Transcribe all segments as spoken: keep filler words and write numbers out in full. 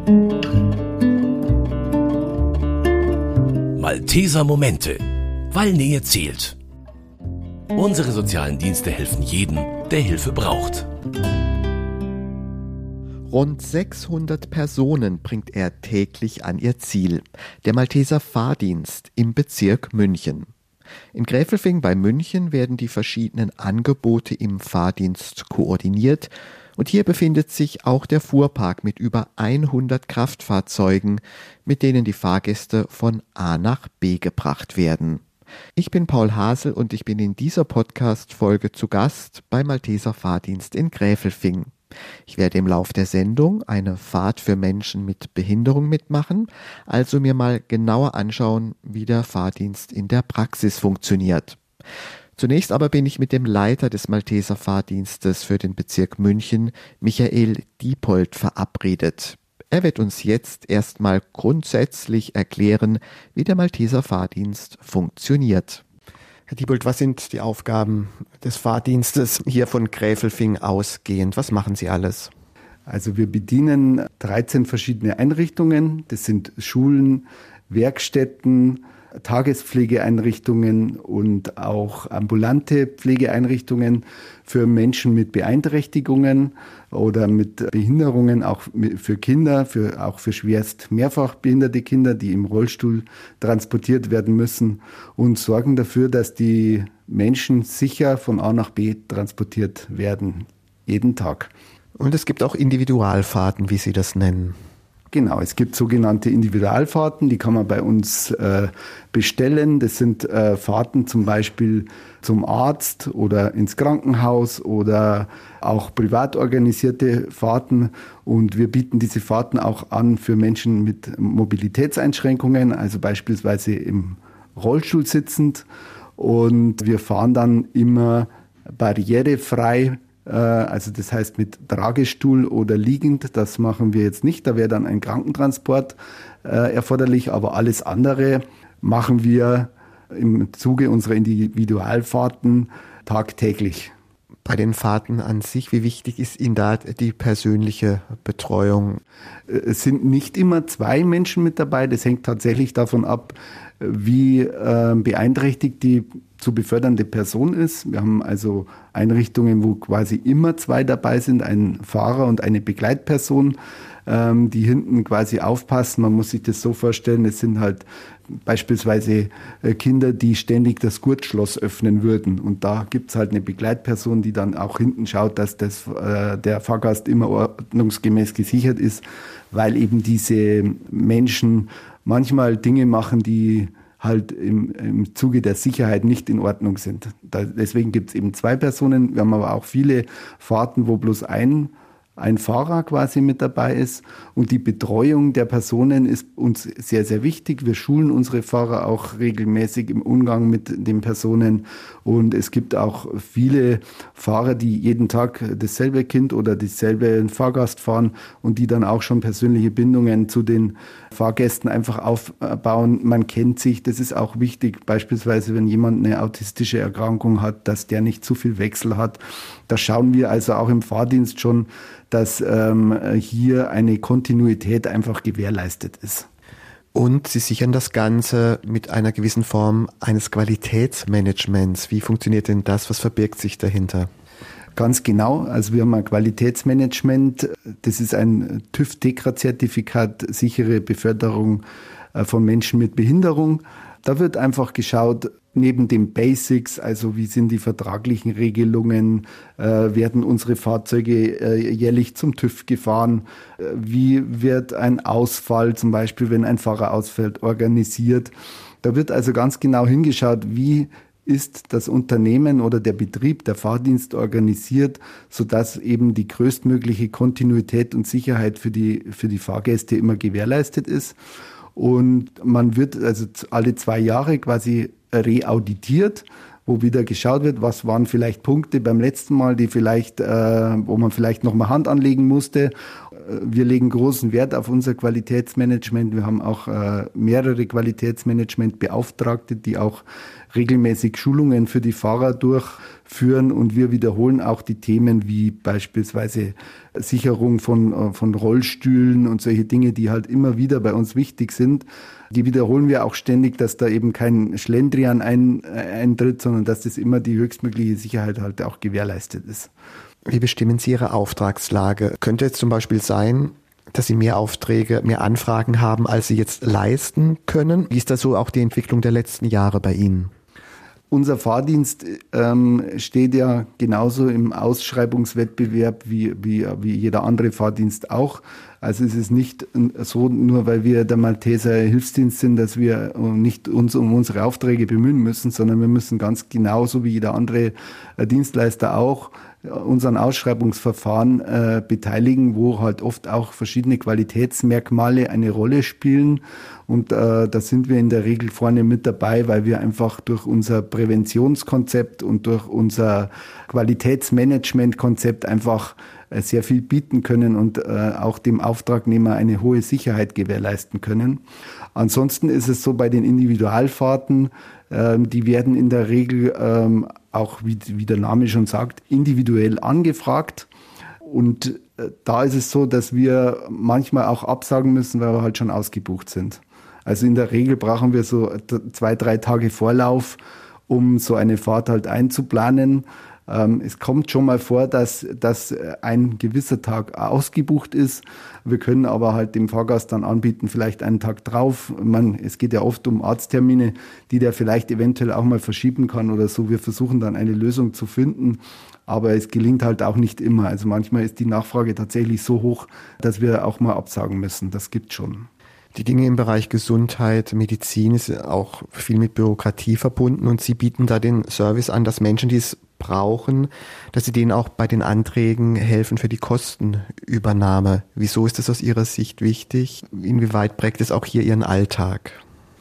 Malteser Momente, weil Nähe zählt. Unsere sozialen Dienste helfen jedem, der Hilfe braucht. Rund sechshundert Personen bringt er täglich an ihr Ziel. Der Malteser Fahrdienst im Bezirk München. In Gräfelfing bei München werden die verschiedenen Angebote im Fahrdienst koordiniert. Und hier befindet sich auch der Fuhrpark mit über hundert Kraftfahrzeugen, mit denen die Fahrgäste von A nach B gebracht werden. Ich bin Paul Hasel und ich bin in dieser Podcast-Folge zu Gast beim Malteser Fahrdienst in Gräfelfing. Ich werde im Lauf der Sendung eine Fahrt für Menschen mit Behinderung mitmachen, also mir mal genauer anschauen, wie der Fahrdienst in der Praxis funktioniert. Zunächst aber bin ich mit dem Leiter des Malteser Fahrdienstes für den Bezirk München, Michael Diepold, verabredet. Er wird uns jetzt erstmal grundsätzlich erklären, wie der Malteser Fahrdienst funktioniert. Herr Diepold, was sind die Aufgaben des Fahrdienstes hier von Gräfelfing ausgehend? Was machen Sie alles? Also wir bedienen dreizehn verschiedene Einrichtungen. Das sind Schulen, Werkstätten, Tagespflegeeinrichtungen und auch ambulante Pflegeeinrichtungen für Menschen mit Beeinträchtigungen oder mit Behinderungen, auch für Kinder, für, auch für schwerst mehrfach behinderte Kinder, die im Rollstuhl transportiert werden müssen, und sorgen dafür, dass die Menschen sicher von A nach B transportiert werden, jeden Tag. Und es gibt auch Individualfahrten, wie Sie das nennen. Genau, es gibt sogenannte Individualfahrten, die kann man bei uns äh, bestellen. Das sind äh, Fahrten zum Beispiel zum Arzt oder ins Krankenhaus oder auch privat organisierte Fahrten. Und wir bieten diese Fahrten auch an für Menschen mit Mobilitätseinschränkungen, also beispielsweise im Rollstuhl sitzend. Und wir fahren dann immer barrierefrei. Also das heißt mit Tragestuhl oder liegend, das machen wir jetzt nicht. Da wäre dann ein Krankentransport äh, erforderlich, aber alles andere machen wir im Zuge unserer Individualfahrten tagtäglich. Bei den Fahrten an sich, wie wichtig ist Ihnen da die persönliche Betreuung? Es sind nicht immer zwei Menschen mit dabei. Das hängt tatsächlich davon ab, wie äh, beeinträchtigt die zu befördernde Person ist. Wir haben also Einrichtungen, wo quasi immer zwei dabei sind, ein Fahrer und eine Begleitperson, ähm, die hinten quasi aufpassen. Man muss sich das so vorstellen, es sind halt beispielsweise äh, Kinder, die ständig das Gurtschloss öffnen würden. Und da gibt's halt eine Begleitperson, die dann auch hinten schaut, dass das, äh, der Fahrgast immer ordnungsgemäß gesichert ist, weil eben diese Menschen manchmal Dinge machen, die halt im, im Zuge der Sicherheit nicht in Ordnung sind. Da, deswegen gibt es eben zwei Personen. Wir haben aber auch viele Fahrten, wo bloß ein, ein Fahrer quasi mit dabei ist. Und die Betreuung der Personen ist uns sehr, sehr wichtig. Wir schulen unsere Fahrer auch regelmäßig im Umgang mit den Personen. Und es gibt auch viele Fahrer, die jeden Tag dasselbe Kind oder dasselbe Fahrgast fahren und die dann auch schon persönliche Bindungen zu den Fahrgästen einfach aufbauen. Man kennt sich, das ist auch wichtig. Beispielsweise, wenn jemand eine autistische Erkrankung hat, dass der nicht zu viel Wechsel hat. Da schauen wir also auch im Fahrdienst schon, dass ähm, hier eine Kontinuität einfach gewährleistet ist. Und Sie sichern das Ganze mit einer gewissen Form eines Qualitätsmanagements. Wie funktioniert denn das? Was verbirgt sich dahinter? Ganz genau. Also wir haben ein Qualitätsmanagement. Das ist ein TÜV-Tekra-Zertifikat, sichere Beförderung von Menschen mit Behinderung. Da wird einfach geschaut, neben den Basics, also wie sind die vertraglichen Regelungen, äh, werden unsere Fahrzeuge äh, jährlich zum TÜV gefahren, äh, wie wird ein Ausfall, zum Beispiel wenn ein Fahrer ausfällt, organisiert. Da wird also ganz genau hingeschaut, wie ist das Unternehmen oder der Betrieb, der Fahrdienst organisiert, sodass eben die größtmögliche Kontinuität und Sicherheit für die, für die Fahrgäste immer gewährleistet ist. Und man wird also alle zwei Jahre quasi reauditiert, wo wieder geschaut wird, was waren vielleicht Punkte beim letzten Mal, die vielleicht, äh, wo man vielleicht nochmal Hand anlegen musste. wir legen großen Wert auf unser Qualitätsmanagement. Wir haben auch äh, mehrere Qualitätsmanagementbeauftragte, die auch regelmäßig Schulungen für die Fahrer durchführen, und wir wiederholen auch die Themen wie beispielsweise Sicherung von, von Rollstühlen und solche Dinge, die halt immer wieder bei uns wichtig sind. Die wiederholen wir auch ständig, dass da eben kein Schlendrian ein, eintritt, sondern dass das immer die höchstmögliche Sicherheit halt auch gewährleistet ist. Wie bestimmen Sie Ihre Auftragslage? Könnte es zum Beispiel sein, dass Sie mehr Aufträge, mehr Anfragen haben, als Sie jetzt leisten können? Wie ist das so auch die Entwicklung der letzten Jahre bei Ihnen? Unser Fahrdienst ähm, steht ja genauso im Ausschreibungswettbewerb wie, wie, wie jeder andere Fahrdienst auch. Also es ist nicht so, nur weil wir der Malteser Hilfsdienst sind, dass wir nicht uns um unsere Aufträge bemühen müssen, sondern wir müssen ganz genauso wie jeder andere Dienstleister auch unseren Ausschreibungsverfahren äh, beteiligen, wo halt oft auch verschiedene Qualitätsmerkmale eine Rolle spielen. Und äh, da sind wir in der Regel vorne mit dabei, weil wir einfach durch unser Präventionskonzept und durch unser Qualitätsmanagementkonzept einfach äh, sehr viel bieten können und äh, auch dem Auftragnehmer eine hohe Sicherheit gewährleisten können. Ansonsten ist es so bei den Individualfahrten, ähm, die werden in der Regel ähm, auch, wie, wie der Name schon sagt, individuell angefragt. Und äh, da ist es so, dass wir manchmal auch absagen müssen, weil wir halt schon ausgebucht sind. Also in der Regel brauchen wir so zwei, drei Tage Vorlauf, um so eine Fahrt halt einzuplanen. Ähm, es kommt schon mal vor, dass, dass ein gewisser Tag ausgebucht ist. Wir können aber halt dem Fahrgast dann anbieten, vielleicht einen Tag drauf. Man, es geht ja oft um Arzttermine, die der vielleicht eventuell auch mal verschieben kann oder so. Wir versuchen dann eine Lösung zu finden. Aber es gelingt halt auch nicht immer. Also manchmal ist die Nachfrage tatsächlich so hoch, dass wir auch mal absagen müssen. Das gibt's schon. Die Dinge im Bereich Gesundheit, Medizin ist auch viel mit Bürokratie verbunden, und Sie bieten da den Service an, dass Menschen, die es brauchen, dass Sie denen auch bei den Anträgen helfen für die Kostenübernahme. Wieso ist das aus Ihrer Sicht wichtig? Inwieweit prägt es auch hier Ihren Alltag?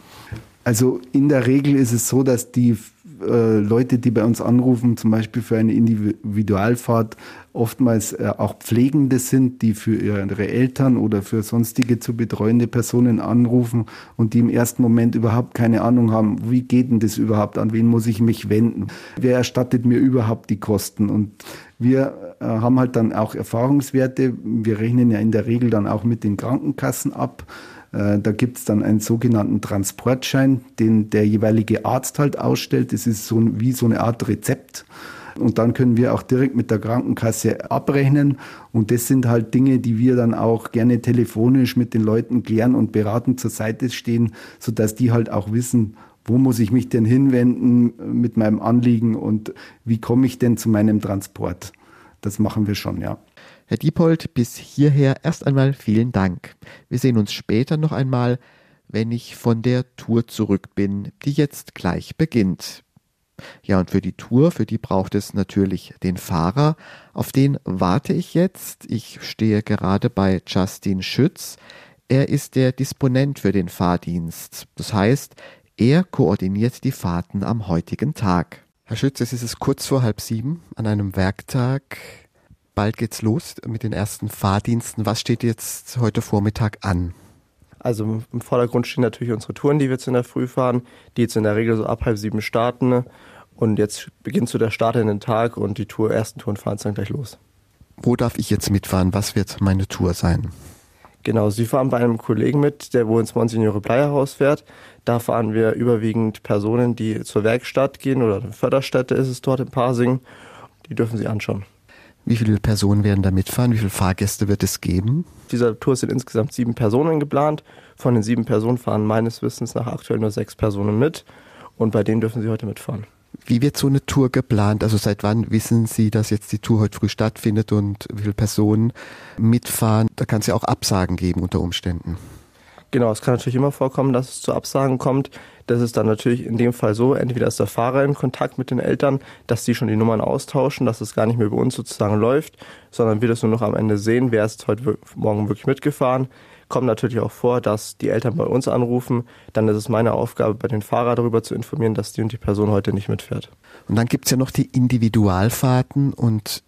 Also in der Regel ist es so, dass die äh, Leute, die bei uns anrufen, zum Beispiel für eine Individualfahrt, oftmals äh, auch Pflegende sind, die für ihre Eltern oder für sonstige zu betreuende Personen anrufen und die im ersten Moment überhaupt keine Ahnung haben, wie geht denn das überhaupt, an wen muss ich mich wenden, wer erstattet mir überhaupt die Kosten. Und wir äh, haben halt dann auch Erfahrungswerte, wir rechnen ja in der Regel dann auch mit den Krankenkassen ab. Da gibt es dann einen sogenannten Transportschein, den der jeweilige Arzt halt ausstellt. Das ist so wie so eine Art Rezept. Und dann können wir auch direkt mit der Krankenkasse abrechnen. Und das sind halt Dinge, die wir dann auch gerne telefonisch mit den Leuten klären und beratend zur Seite stehen, sodass die halt auch wissen, wo muss ich mich denn hinwenden mit meinem Anliegen und wie komme ich denn zu meinem Transport. Das machen wir schon, ja. Herr Diepold, bis hierher erst einmal vielen Dank. Wir sehen uns später noch einmal, wenn ich von der Tour zurück bin, die jetzt gleich beginnt. Ja, und für die Tour, für die braucht es natürlich den Fahrer. Auf den warte ich jetzt. Ich stehe gerade bei Justin Schütz. Er ist der Disponent für den Fahrdienst. Das heißt, er koordiniert die Fahrten am heutigen Tag. Herr Schütz, es ist es kurz vor halb sieben an einem Werktag. Bald geht's los mit den ersten Fahrdiensten. Was steht jetzt heute Vormittag an? Also im Vordergrund stehen natürlich unsere Touren, die wir jetzt in der Früh fahren, die jetzt in der Regel so ab halb sieben starten. Und jetzt beginnt so der Start in den Tag und die Tour, ersten Touren fahren dann gleich los. Wo darf ich jetzt mitfahren? Was wird meine Tour sein? Genau, Sie fahren bei einem Kollegen mit, der wo ins Monsignore Bleierhaus fährt. Da fahren wir überwiegend Personen, die zur Werkstatt gehen oder eine Förderstätte ist es dort in Pasing. Die dürfen Sie anschauen. Wie viele Personen werden da mitfahren? Wie viele Fahrgäste wird es geben? Dieser Tour sind insgesamt sieben Personen geplant. Von den sieben Personen fahren meines Wissens nach aktuell nur sechs Personen mit. Und bei denen dürfen Sie heute mitfahren. Wie wird so eine Tour geplant? Also seit wann wissen Sie, dass jetzt die Tour heute früh stattfindet und wie viele Personen mitfahren? Da kann es ja auch Absagen geben unter Umständen. Genau, es kann natürlich immer vorkommen, dass es zu Absagen kommt. Das ist dann natürlich in dem Fall so, entweder ist der Fahrer in Kontakt mit den Eltern, dass die schon die Nummern austauschen, dass es gar nicht mehr über uns sozusagen läuft, sondern wir das nur noch am Ende sehen, wer ist heute morgen wirklich mitgefahren. Kommt natürlich auch vor, dass die Eltern bei uns anrufen. Dann ist es meine Aufgabe, bei den Fahrern darüber zu informieren, dass die und die Person heute nicht mitfährt. Und dann gibt es ja noch die Individualfahrten und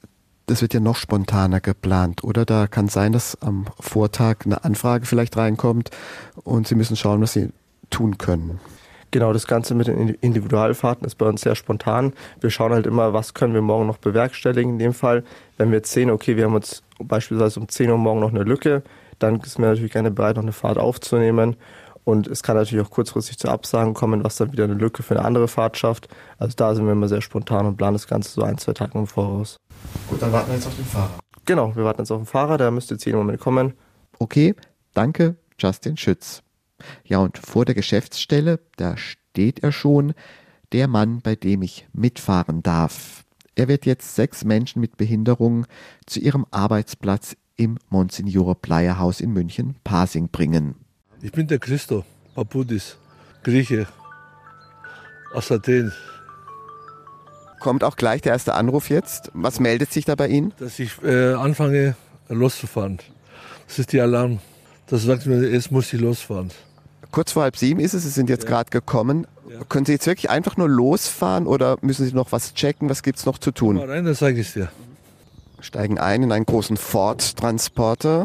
das wird ja noch spontaner geplant, oder? Da kann sein, dass am Vortag eine Anfrage vielleicht reinkommt und Sie müssen schauen, was Sie tun können. Genau, das Ganze mit den Individualfahrten ist bei uns sehr spontan. Wir schauen halt immer, was können wir morgen noch bewerkstelligen in dem Fall. Wenn wir jetzt sehen, okay, wir haben uns beispielsweise um zehn Uhr morgen noch eine Lücke, dann sind wir natürlich gerne bereit, noch eine Fahrt aufzunehmen. Und es kann natürlich auch kurzfristig zu Absagen kommen, was dann wieder eine Lücke für eine andere Fahrt schafft. Also da sind wir immer sehr spontan und planen das Ganze so ein, zwei Tage im Voraus. Gut, dann warten wir jetzt auf den Fahrer. Genau, wir warten jetzt auf den Fahrer, der müsste jetzt jeden Moment kommen. Okay, danke, Justin Schütz. Ja, und vor der Geschäftsstelle, da steht er schon, der Mann, bei dem ich mitfahren darf. Er wird jetzt sechs Menschen mit Behinderung zu ihrem Arbeitsplatz im Monsignore Bleier Haus in München-Pasing bringen. Ich bin der Christo Papoudis, Grieche, aus Athen. Kommt auch gleich der erste Anruf jetzt. Was meldet sich da bei Ihnen? Dass ich äh, anfange loszufahren. Das ist die Alarm. Das sagt mir, jetzt muss ich losfahren. Kurz vor halb sieben ist es, Sie sind jetzt ja. gerade gekommen. Ja. Können Sie jetzt wirklich einfach nur losfahren oder müssen Sie noch was checken? Was gibt es noch zu tun? Mal rein, dann sage ich es dir. Steigen ein in einen großen Ford-Transporter.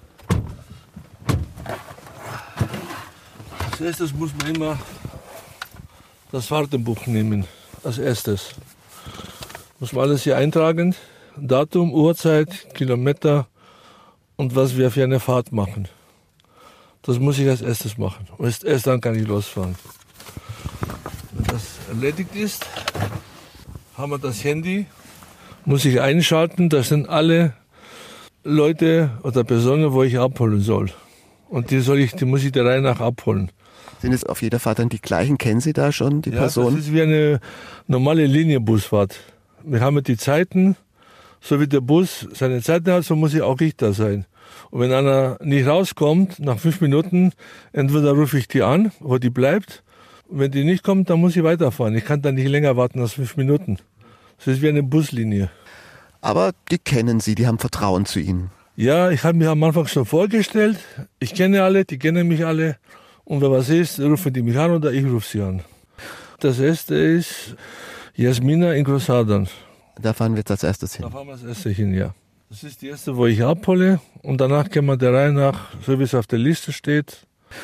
Als erstes muss man immer das Fahrtenbuch nehmen. Als erstes muss man alles hier eintragen. Datum, Uhrzeit, Kilometer und was wir für eine Fahrt machen. Das muss ich als erstes machen. Und erst, erst dann kann ich losfahren. Wenn das erledigt ist, haben wir das Handy, muss ich einschalten. Das sind alle Leute oder Personen, wo ich abholen soll. Und die, soll ich, die muss ich der Reihe nach abholen. Sind es auf jeder Fahrt dann die gleichen? Kennen Sie da schon die ja, Personen? Das ist wie eine normale Linienbusfahrt. Wir haben die Zeiten, so wie der Bus seine Zeiten hat, so muss ich auch ich da sein. Und wenn einer nicht rauskommt, nach fünf Minuten, entweder rufe ich die an, wo die bleibt. Und wenn die nicht kommt, dann muss ich weiterfahren. Ich kann dann nicht länger warten als fünf Minuten. Das ist wie eine Buslinie. Aber die kennen Sie, die haben Vertrauen zu Ihnen. Ja, ich habe mich am Anfang schon vorgestellt. Ich kenne alle, die kennen mich alle. Und wenn was ist, rufen die mich an oder ich rufe sie an. Das erste ist Jasmina in Großhadern. Da fahren wir jetzt als erstes hin. Da fahren wir als erstes hin, ja. Das ist die erste, wo ich abhole. Und danach kann man der Reihe nach, so wie es auf der Liste steht.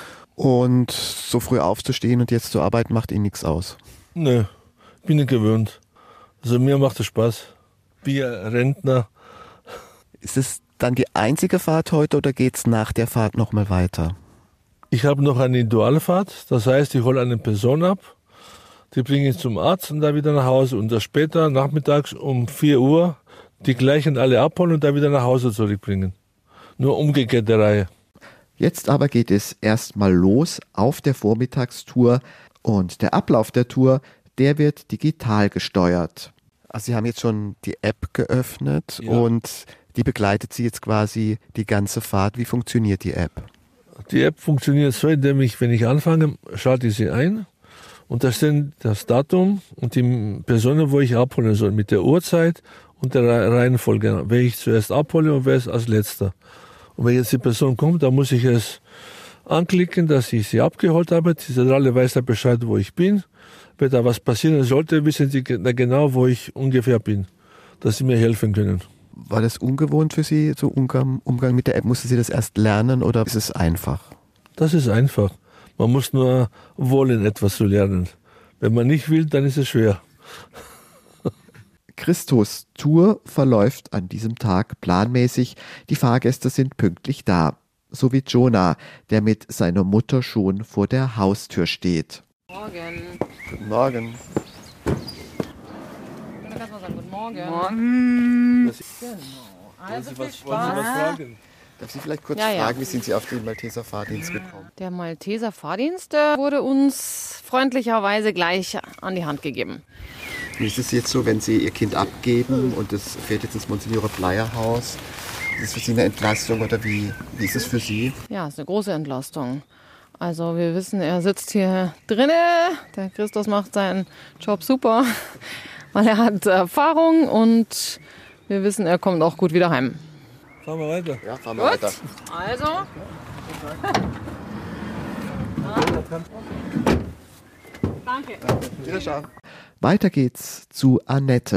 Und so früh aufzustehen und jetzt zur Arbeit macht Ihnen nichts aus? Nö, bin ich gewöhnt. Also mir macht es Spaß. Wie ein Rentner. Ist es dann die einzige Fahrt heute oder geht es nach der Fahrt nochmal weiter? Ich habe noch eine Individualfahrt. Das heißt, ich hole eine Person ab. Die bringe ich zum Arzt und dann wieder nach Hause. Und das später, nachmittags um vier Uhr, die gleichen alle abholen und dann wieder nach Hause zurückbringen. Nur umgekehrte Reihe. Jetzt aber geht es erstmal los auf der Vormittagstour. Und der Ablauf der Tour, der wird digital gesteuert. Also Sie haben jetzt schon die App geöffnet ja. und die begleitet Sie jetzt quasi die ganze Fahrt. Wie funktioniert die App? Die App funktioniert so, indem ich, wenn ich anfange, schalte ich sie ein und da steht das Datum und die Personen, wo ich abholen soll, mit der Uhrzeit und der Reihenfolge, wer ich zuerst abhole und wer ist als letzter. Und wenn jetzt die Person kommt, dann muss ich es anklicken, dass ich sie abgeholt habe. Die Zentrale weiß dann Bescheid, wo ich bin. Wenn da was passieren sollte, wissen sie genau, wo ich ungefähr bin, dass sie mir helfen können. War das ungewohnt für Sie, so Umgang, Umgang mit der App? Mussten Sie das erst lernen oder ist es einfach? Das ist einfach. Man muss nur wollen, etwas zu lernen. Wenn man nicht will, dann ist es schwer. Christos Tour verläuft an diesem Tag planmäßig. Die Fahrgäste sind pünktlich da. So wie Jonah, der mit seiner Mutter schon vor der Haustür steht. Morgen. Guten Morgen. Kannst mal sagen, guten Morgen. Morgen. Genau. Also viel Wollen Sie Spaß. was fragen? Darf Sie vielleicht kurz Ja, ja. fragen, wie sind Sie auf den Malteser Fahrdienst gekommen? Der Malteser Fahrdienst der wurde uns freundlicherweise gleich an die Hand gegeben. Wie ist es jetzt so, wenn Sie Ihr Kind abgeben und es fährt jetzt ins Monsignore Bleier Haus? Ist es für Sie eine Entlastung oder wie, wie ist es für Sie? Ja, es ist eine große Entlastung. Also wir wissen, er sitzt hier drinne. Der Christos macht seinen Job super, weil er hat Erfahrung und wir wissen, er kommt auch gut wieder heim. Fahren wir weiter. Ja, fahren wir weiter. Also. Danke. Wiederschauen. Weiter geht's zu Annette.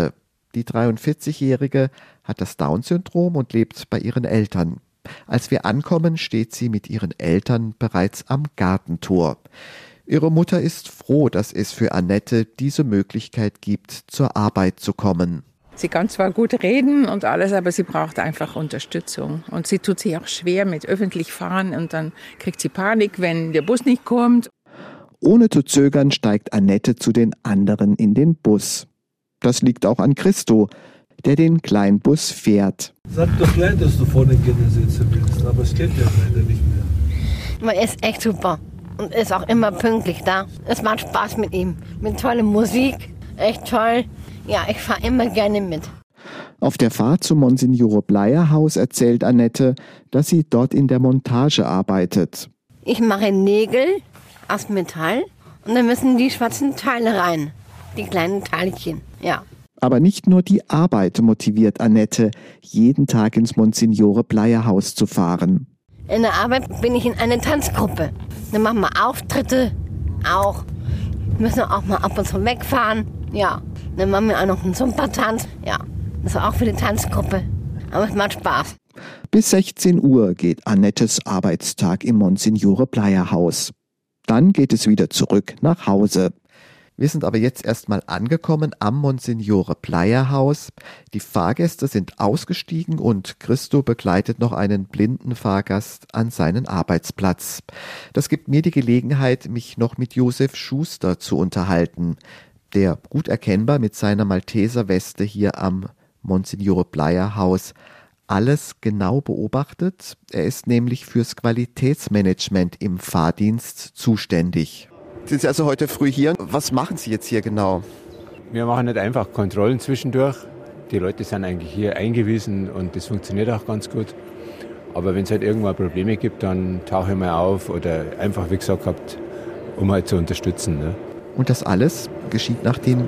Die dreiundvierzigjährige hat das Down-Syndrom und lebt bei ihren Eltern. Als wir ankommen, steht sie mit ihren Eltern bereits am Gartentor. Ihre Mutter ist froh, dass es für Annette diese Möglichkeit gibt, zur Arbeit zu kommen. Sie kann zwar gut reden und alles, aber sie braucht einfach Unterstützung. Und sie tut sich auch schwer mit öffentlich fahren und dann kriegt sie Panik, wenn der Bus nicht kommt. Ohne zu zögern steigt Annette zu den anderen in den Bus. Das liegt auch an Christo, der den Kleinbus fährt. Sag doch gleich, dass du vorne gerne sitzen willst, aber es geht ja leider nicht mehr. Man ist echt super und ist auch immer pünktlich da. Es macht Spaß mit ihm, mit toller Musik, echt toll. Ja, ich fahre immer gerne mit. Auf der Fahrt zum Monsignore Bleier Haus erzählt Annette, dass sie dort in der Montage arbeitet. Ich mache Nägel aus Metall und dann müssen die schwarzen Teile rein, die kleinen Teilchen, ja. Aber nicht nur die Arbeit motiviert Annette, jeden Tag ins Monsignore Bleier Haus zu fahren. In der Arbeit bin ich in einer Tanzgruppe. Dann machen wir Auftritte, auch. Wir müssen auch mal ab und zu wegfahren, ja. Dann machen wir auch noch einen Zumba-Tanz. Ja, das war auch für die Tanzgruppe. Aber es macht Spaß. Bis sechzehn Uhr geht Annettes Arbeitstag im Monsignore Bleier Haus. Dann geht es wieder zurück nach Hause. Wir sind aber jetzt erstmal angekommen am Monsignore Bleier Haus. Die Fahrgäste sind ausgestiegen und Christo begleitet noch einen blinden Fahrgast an seinen Arbeitsplatz. Das gibt mir die Gelegenheit, mich noch mit Josef Schuster zu unterhalten, der gut erkennbar mit seiner Malteser-Weste hier am Monsignore Bleier Haus alles genau beobachtet. Er ist nämlich fürs Qualitätsmanagement im Fahrdienst zuständig. Sind Sie also heute früh hier? Was machen Sie jetzt hier genau? Wir machen nicht einfach Kontrollen zwischendurch. Die Leute sind eigentlich hier eingewiesen und das funktioniert auch ganz gut. Aber wenn es halt irgendwann Probleme gibt, dann tauche ich mal auf oder einfach, wie gesagt habt, um halt zu unterstützen. Ne? Und das alles geschieht nach den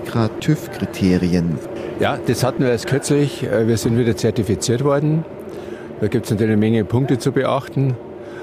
DEKRA-TÜV-Kriterien. Ja, das hatten wir erst kürzlich. Wir sind wieder zertifiziert worden. Da gibt es natürlich eine Menge Punkte zu beachten.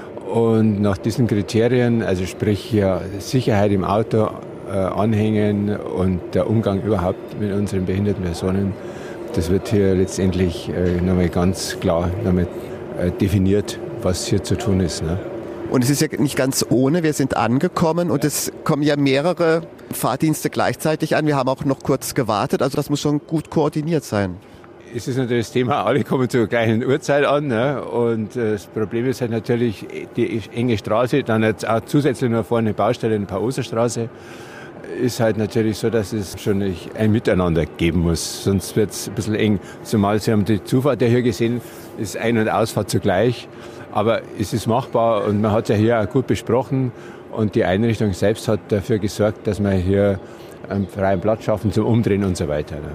Und nach diesen Kriterien, also sprich ja, Sicherheit im Auto, äh, Anhängen und der Umgang überhaupt mit unseren behinderten Personen, das wird hier letztendlich äh, nochmal ganz klar nochmal, äh, definiert, was hier zu tun ist. Ne? Und es ist ja nicht ganz ohne, wir sind angekommen und es kommen ja mehrere Fahrdienste gleichzeitig an. Wir haben auch noch kurz gewartet, also das muss schon gut koordiniert sein. Es ist natürlich das Thema, alle kommen zur gleichen Uhrzeit an. Ne? Und äh, das Problem ist halt natürlich die enge Straße, dann jetzt auch zusätzlich noch vorne eine Baustelle in der Pauserstraße. Ist halt natürlich so, dass es schon ein Miteinander geben muss, sonst wird es ein bisschen eng. Zumal Sie haben die Zufahrt ja hier gesehen, ist Ein- und Ausfahrt zugleich. Aber es ist machbar und man hat es ja hier auch gut besprochen und die Einrichtung selbst hat dafür gesorgt, dass wir hier einen freien Platz schaffen zum Umdrehen und so weiter. Ne?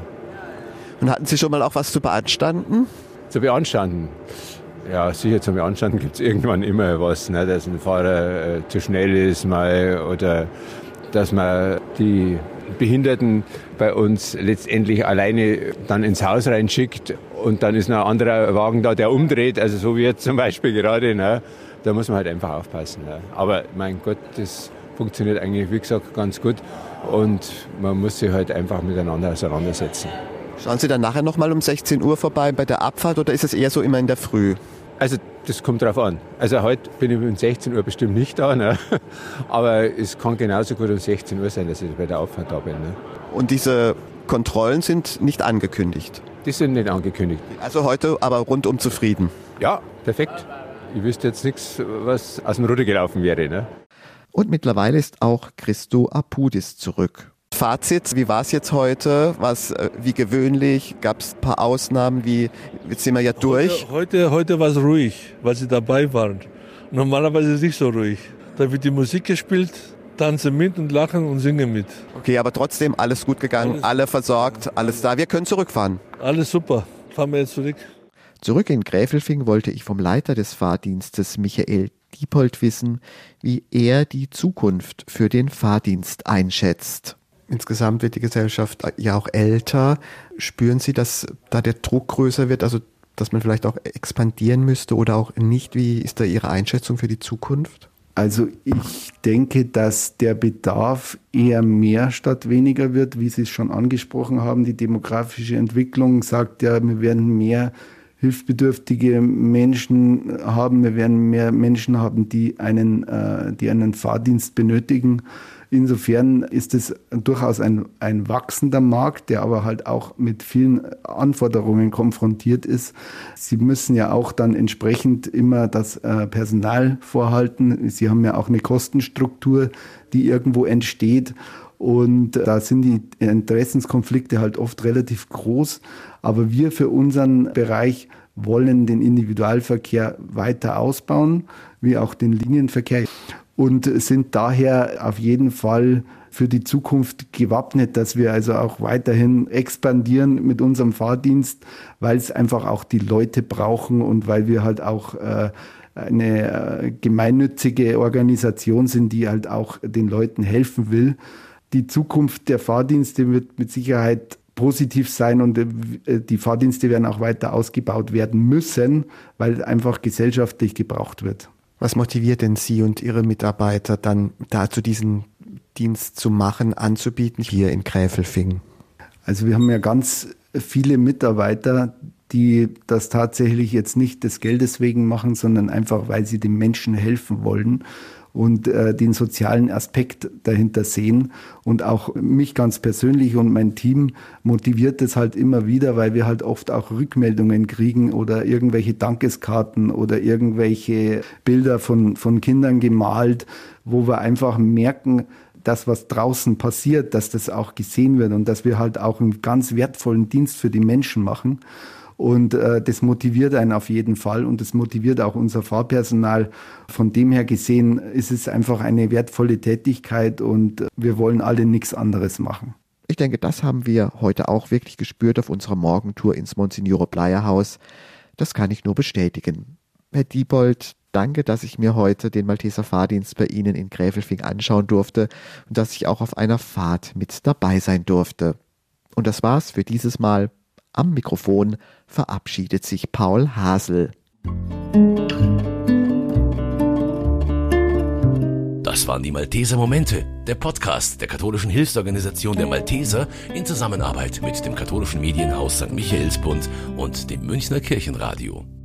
Und hatten Sie schon mal auch was zu beanstanden? Zu beanstanden? Ja, sicher zum Beanstanden gibt es irgendwann immer was, ne? Dass ein Fahrer äh, zu schnell ist mal oder dass man die Behinderten bei uns letztendlich alleine dann ins Haus reinschickt und dann ist noch ein anderer Wagen da, der umdreht, also so wie jetzt zum Beispiel gerade, ne? Da muss man halt einfach aufpassen. Ne? Aber mein Gott, das funktioniert eigentlich, wie gesagt, ganz gut und man muss sich halt einfach miteinander auseinandersetzen. Schauen Sie dann nachher nochmal um sechzehn Uhr vorbei bei der Abfahrt oder ist es eher so immer in der Früh? Also das kommt drauf an. Also heute bin ich um sechzehn Uhr bestimmt nicht da, ne? Aber es kann genauso gut um sechzehn Uhr sein, dass ich bei der Abfahrt da bin. Ne? Und diese Kontrollen sind nicht angekündigt? Die sind nicht angekündigt. Also heute aber rundum zufrieden? Ja, perfekt. Ich wüsste jetzt nichts, was aus dem Ruder gelaufen wäre. Ne? Und mittlerweile ist auch Christo Apudis zurück. Fazit, wie war es jetzt heute? War es äh, wie gewöhnlich? Gab es ein paar Ausnahmen? Wie, jetzt sind wir ja durch. Heute, heute, heute war es ruhig, weil Sie dabei waren. Normalerweise ist es nicht so ruhig. Da wird die Musik gespielt, tanzen mit und lachen und singen mit. Okay, aber trotzdem alles gut gegangen, alles, alle versorgt, alles da. Wir können zurückfahren. Alles super. Fahren wir jetzt zurück. Zurück in Gräfelfing wollte ich vom Leiter des Fahrdienstes Michael Diepold wissen, wie er die Zukunft für den Fahrdienst einschätzt. Insgesamt wird die Gesellschaft ja auch älter. Spüren Sie, dass da der Druck größer wird, also dass man vielleicht auch expandieren müsste oder auch nicht? Wie ist da Ihre Einschätzung für die Zukunft? Also ich denke, dass der Bedarf eher mehr statt weniger wird, wie Sie es schon angesprochen haben. Die demografische Entwicklung sagt ja, wir werden mehr hilfsbedürftige Menschen haben, wir werden mehr Menschen haben, die einen, äh, die einen Fahrdienst benötigen. Insofern ist es durchaus ein, ein wachsender Markt, der aber halt auch mit vielen Anforderungen konfrontiert ist. Sie müssen ja auch dann entsprechend immer das äh, Personal vorhalten. Sie haben ja auch eine Kostenstruktur, die irgendwo entsteht. Und da sind die Interessenskonflikte halt oft relativ groß. Aber wir für unseren Bereich wollen den Individualverkehr weiter ausbauen, wie auch den Linienverkehr. Und sind daher auf jeden Fall für die Zukunft gewappnet, dass wir also auch weiterhin expandieren mit unserem Fahrdienst, weil es einfach auch die Leute brauchen und weil wir halt auch äh, eine äh, gemeinnützige Organisation sind, die halt auch den Leuten helfen will. Die Zukunft der Fahrdienste wird mit Sicherheit positiv sein und äh, die Fahrdienste werden auch weiter ausgebaut werden müssen, weil einfach gesellschaftlich gebraucht wird. Was motiviert denn Sie und Ihre Mitarbeiter dann dazu, diesen Dienst zu machen, anzubieten hier in Gräfelfing? Also wir haben ja ganz viele Mitarbeiter, die das tatsächlich jetzt nicht des Geldes wegen machen, sondern einfach, weil sie den Menschen helfen wollen und äh, den sozialen Aspekt dahinter sehen. Und auch mich ganz persönlich und mein Team motiviert es halt immer wieder, weil wir halt oft auch Rückmeldungen kriegen oder irgendwelche Dankeskarten oder irgendwelche Bilder von, von Kindern gemalt, wo wir einfach merken, das, was draußen passiert, dass das auch gesehen wird und dass wir halt auch einen ganz wertvollen Dienst für die Menschen machen. Und äh, das motiviert einen auf jeden Fall und das motiviert auch unser Fahrpersonal. Von dem her gesehen ist es einfach eine wertvolle Tätigkeit und wir wollen alle nichts anderes machen. Ich denke, das haben wir heute auch wirklich gespürt auf unserer Morgentour ins Monsignore Bleier Haus. Das kann ich nur bestätigen. Herr Diebold, danke, dass ich mir heute den Malteser Fahrdienst bei Ihnen in Gräfelfing anschauen durfte und dass ich auch auf einer Fahrt mit dabei sein durfte. Und das war's für dieses Mal. Am Mikrofon verabschiedet sich Paul Hasel. Das waren die Malteser Momente, der Podcast der katholischen Hilfsorganisation der Malteser in Zusammenarbeit mit dem katholischen Medienhaus Sankt Michaelsbund und dem Münchner Kirchenradio.